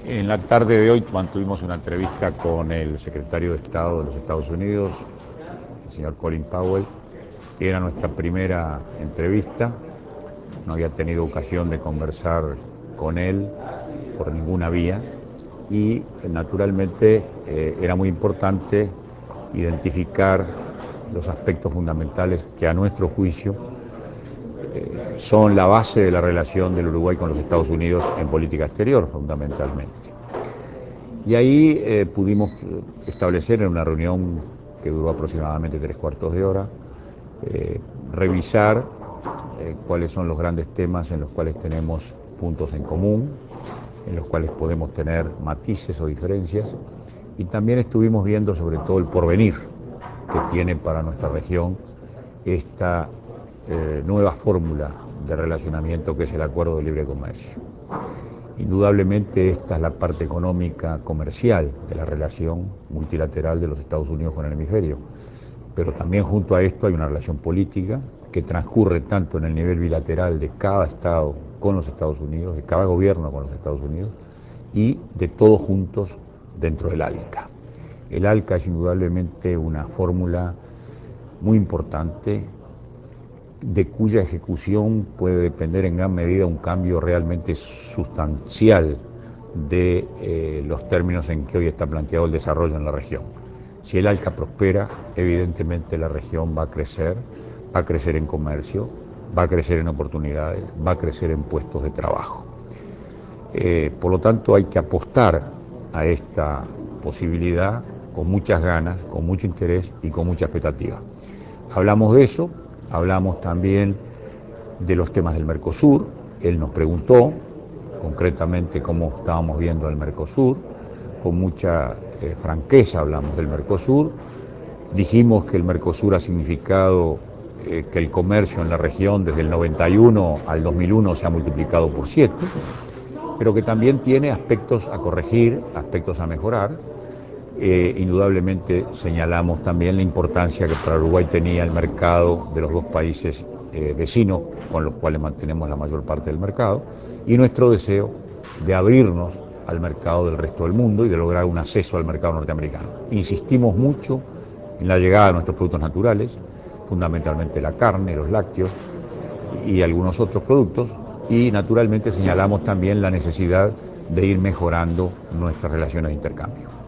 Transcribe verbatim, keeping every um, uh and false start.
En la tarde de hoy mantuvimos una entrevista con el secretario de Estado de los Estados Unidos, el señor Colin Powell. Era nuestra primera entrevista, no había tenido ocasión de conversar con él por ninguna vía y naturalmente eh, era muy importante identificar los aspectos fundamentales que a nuestro juicio eh, son la base de la relación del Uruguay con los Estados Unidos en política exterior fundamentalmente. Y ahí eh, pudimos establecer en una reunión que duró aproximadamente tres cuartos de hora, eh, revisar eh, cuáles son los grandes temas en los cuales tenemos puntos en común, en los cuales podemos tener matices o diferencias, y también estuvimos viendo sobre todo el porvenir que tiene para nuestra región esta eh, nueva fórmula de relacionamiento que es el Acuerdo de Libre Comercio. Indudablemente esta es la parte económica comercial de la relación multilateral de los Estados Unidos con el hemisferio, pero también junto a esto hay una relación política que transcurre tanto en el nivel bilateral de cada Estado con los Estados Unidos, de cada gobierno con los Estados Unidos y de todos juntos dentro del ALCA. El ALCA es indudablemente una fórmula muy importante de cuya ejecución puede depender en gran medida un cambio realmente sustancial de eh, los términos en que hoy está planteado el desarrollo en la región. Si el ALCA prospera, evidentemente la región va a crecer, va a crecer en comercio, va a crecer en oportunidades, va a crecer en puestos de trabajo. Eh, por lo tanto, hay que apostar a esta posibilidad con muchas ganas, con mucho interés y con mucha expectativa. Hablamos de eso, hablamos también de los temas del Mercosur. Él nos preguntó concretamente cómo estábamos viendo el Mercosur. Con mucha eh, franqueza hablamos del Mercosur. Dijimos que el Mercosur ha significado eh, que el comercio en la región desde el noventa y uno al dos mil uno se ha multiplicado por siete, pero que también tiene aspectos a corregir, aspectos a mejorar. Eh, indudablemente señalamos también la importancia que para Uruguay tenía el mercado de los dos países eh, vecinos con los cuales mantenemos la mayor parte del mercado y nuestro deseo de abrirnos al mercado del resto del mundo y de lograr un acceso al mercado norteamericano. Insistimos mucho en la llegada de nuestros productos naturales, fundamentalmente la carne, los lácteos y algunos otros productos, y naturalmente señalamos también la necesidad de ir mejorando nuestras relaciones de intercambio.